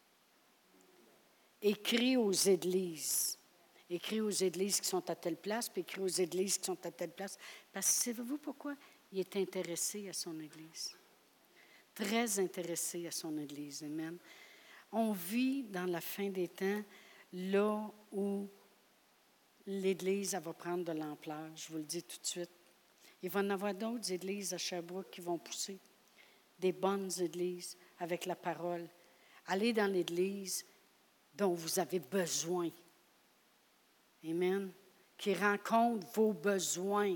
Écris aux églises. Écris aux églises qui sont à telle place, puis écris aux églises qui sont à telle place. Parce que savez-vous pourquoi? Il est intéressé à son Église. Très intéressé à son Église. Amen. On vit dans la fin des temps, là où l'Église elle va prendre de l'ampleur. Je vous le dis tout de suite. Il va y en avoir d'autres églises à Sherbrooke qui vont pousser. Des bonnes églises avec la parole. Allez dans l'église dont vous avez besoin. Amen. Qui rencontre vos besoins.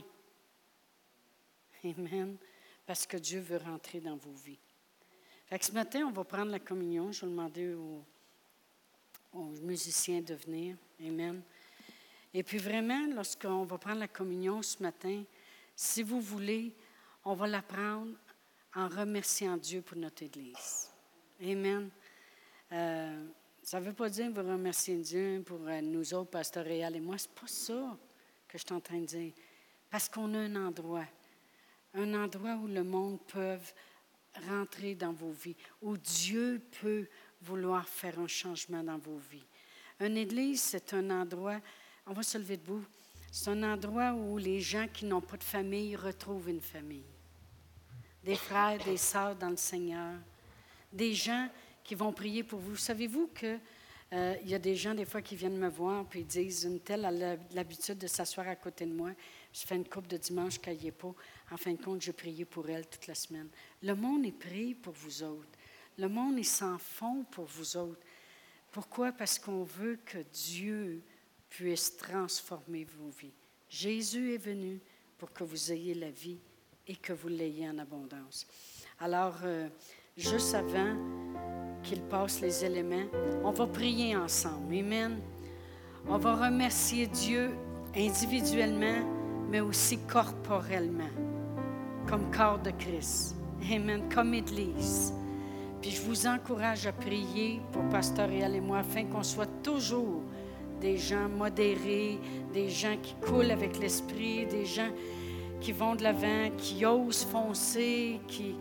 Amen. Parce que Dieu veut rentrer dans vos vies. Fait que ce matin, on va prendre la communion. Je vais demander aux, aux musiciens de venir. Amen. Et puis vraiment, lorsqu'on va prendre la communion ce matin, si vous voulez, on va la prendre en remerciant Dieu pour notre Église. Amen. Euh, ça ne veut pas dire que vous remerciez Dieu pour euh, nous autres, Pasteur Réal et moi. Ce n'est pas ça que je suis en train de dire. Parce qu'on a un endroit. Un endroit où le monde peut rentrer dans vos vies. Où Dieu peut vouloir faire un changement dans vos vies. Une Église, c'est un endroit... On va se lever debout. C'est un endroit où les gens qui n'ont pas de famille retrouvent une famille. Des frères, des sœurs dans le Seigneur. Des gens qui vont prier pour vous. Savez-vous qu'il euh, y a des gens, des fois, qui viennent me voir et ils disent, une telle a l'habitude de s'asseoir à côté de moi. Je fais une couple de dimanche qu'elle n'y est pas. En fin de compte, je priais pour elle toute la semaine. Le monde est prié pour vous autres. Le monde, il s'en fond pour vous autres. Pourquoi? Parce qu'on veut que Dieu puisse transformer vos vies. Jésus est venu pour que vous ayez la vie et que vous l'ayez en abondance. Alors, euh, juste avant qu'il passe les éléments, on va prier ensemble. Amen. On va remercier Dieu individuellement, mais aussi corporellement, comme corps de Christ. Amen. Comme Église. Puis je vous encourage à prier pour Pasteur Réal et moi, afin qu'on soit toujours des gens modérés, des gens qui coulent avec l'esprit, des gens qui vont de l'avant, qui osent foncer, qui...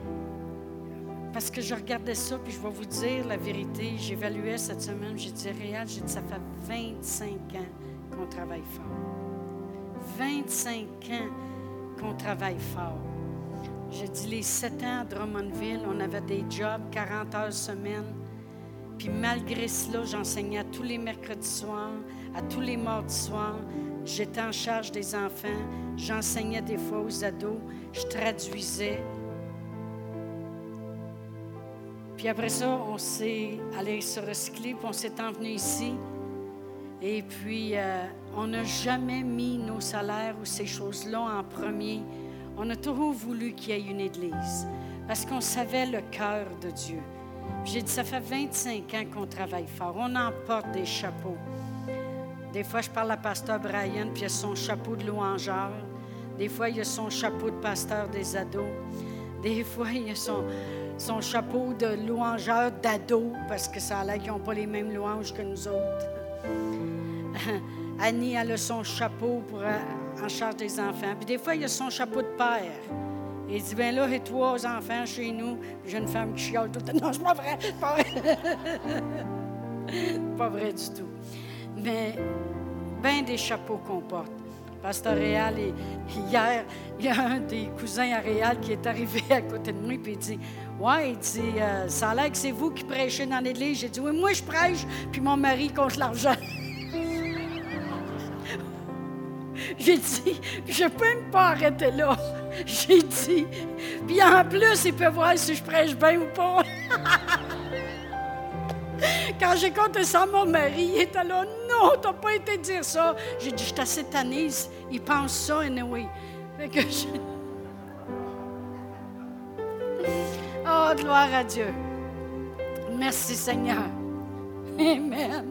Parce que je regardais ça, puis je vais vous dire la vérité, j'évaluais cette semaine, j'ai dit, Réal, j'ai dit, ça fait vingt-cinq ans qu'on travaille fort. vingt-cinq ans qu'on travaille fort. J'ai dit, les sept ans à Drummondville, on avait des jobs, quarante heures semaine. Puis malgré cela, j'enseignais tous les mercredis soirs, à tous les mardis soirs. J'étais en charge des enfants. J'enseignais des fois aux ados. Je traduisais. Puis après ça, on s'est allé se recycler, puis on s'est envenu ici. Et puis, euh, on n'a jamais mis nos salaires ou ces choses-là en premier. On a toujours voulu qu'il y ait une église, parce qu'on savait le cœur de Dieu. J'ai dit, ça fait vingt-cinq ans qu'on travaille fort. On en porte des chapeaux. Des fois, je parle à Pasteur Brian, puis il a son chapeau de louangeur. Des fois, il a son chapeau de pasteur des ados. Des fois, il a son, son chapeau de louangeur d'ados, parce que ça a l'air qu'ils n'ont pas les mêmes louanges que nous autres. Annie, elle a son chapeau pour, en charge des enfants. Puis des fois, il a son chapeau de père. Il dit, bien là, j'ai trois enfants chez nous, puis j'ai une femme qui chiale tout le temps. Non, c'est pas vrai, c'est pas vrai. Pas vrai du tout. Mais, bien des chapeaux qu'on porte. Pasteur Réal, et, hier, il y a un des cousins à Réal qui est arrivé à côté de moi, puis il dit, ouais, il dit, euh, ça a l'air que c'est vous qui prêchez dans l'église. J'ai dit, oui, moi je prêche, puis mon mari compte l'argent. J'ai dit, je ne peux même pas arrêter là. J'ai dit, puis en plus, il peut voir si je prêche bien ou pas. Quand j'ai compté ça à mon mari, il était là, non, tu n'as pas été dire ça. J'ai dit, je suis assez tannée, il pense ça, anyway. Fait que je... Oh, gloire à Dieu. Merci Seigneur. Amen.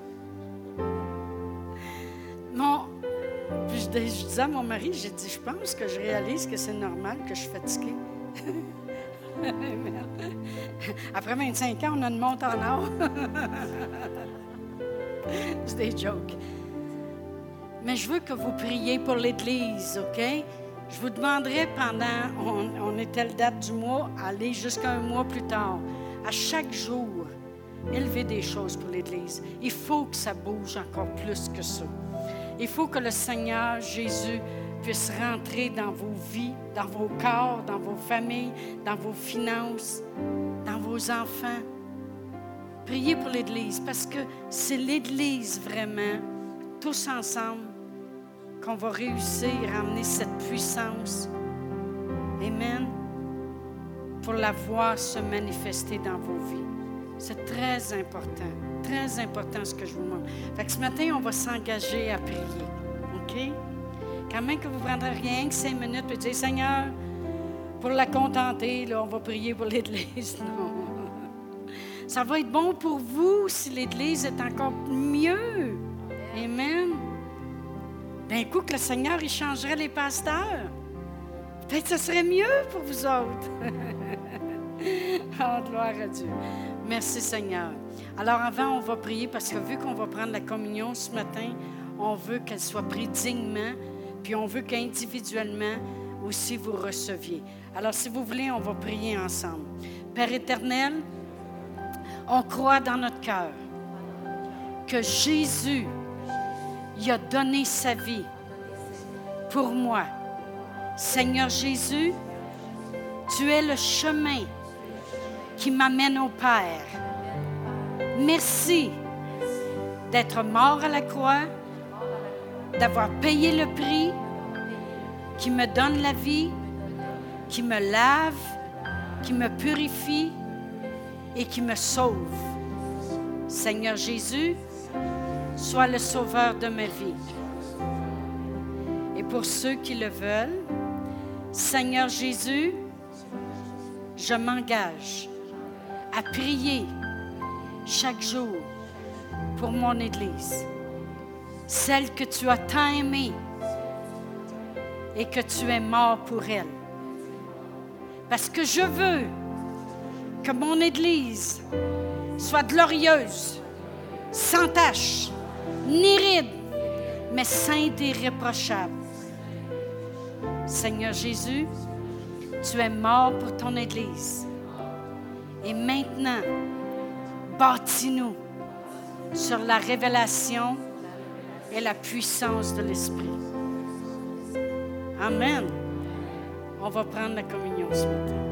Mon... Puis je, je disais à mon mari, j'ai dit, je pense que je réalise que c'est normal que je suis fatiguée. Après vingt-cinq ans, on a une montre en or. C'est des jokes. Mais je veux que vous priez pour l'Église, OK? Je vous demanderai pendant, on, on est telle date du mois, aller jusqu'à un mois plus tard, à chaque jour, élever des choses pour l'Église. Il faut que ça bouge encore plus que ça. Il faut que le Seigneur Jésus puisse rentrer dans vos vies, dans vos corps, dans vos familles, dans vos finances, dans vos enfants. Priez pour l'Église, parce que c'est l'Église vraiment, tous ensemble, qu'on va réussir à amener cette puissance. Amen. Pour la voir se manifester dans vos vies. C'est très important. Très important ce que je vous montre. Fait que ce matin, on va s'engager à prier. OK? Quand même que vous ne prendrez rien que cinq minutes et dire, Seigneur, pour la contenter, là, on va prier pour l'Église. Non. Ça va être bon pour vous si l'Église est encore mieux. Amen. D'un coup que le Seigneur, il changerait les pasteurs. Peut-être que ce serait mieux pour vous autres. Oh, gloire à Dieu. Merci Seigneur. Alors avant, on va prier parce que vu qu'on va prendre la communion ce matin, on veut qu'elle soit prise dignement, puis on veut qu'individuellement aussi vous receviez. Alors si vous voulez, on va prier ensemble. Père éternel, on croit dans notre cœur que Jésus, il a donné sa vie pour moi. Seigneur Jésus, tu es le chemin qui m'amène au Père. Merci d'être mort à la croix, d'avoir payé le prix, qui me donne la vie, qui me lave, qui me purifie et qui me sauve. Seigneur Jésus, sois le sauveur de ma vie. Et pour ceux qui le veulent, Seigneur Jésus, je m'engage à prier chaque jour pour mon Église, celle que tu as tant aimée et que tu es mort pour elle. Parce que je veux que mon Église soit glorieuse, sans tache, ni ride, mais sainte et irréprochable. Seigneur Jésus, tu es mort pour ton Église. Et maintenant, bâtis-nous sur la révélation et la puissance de l'Esprit. Amen. On va prendre la communion ce matin.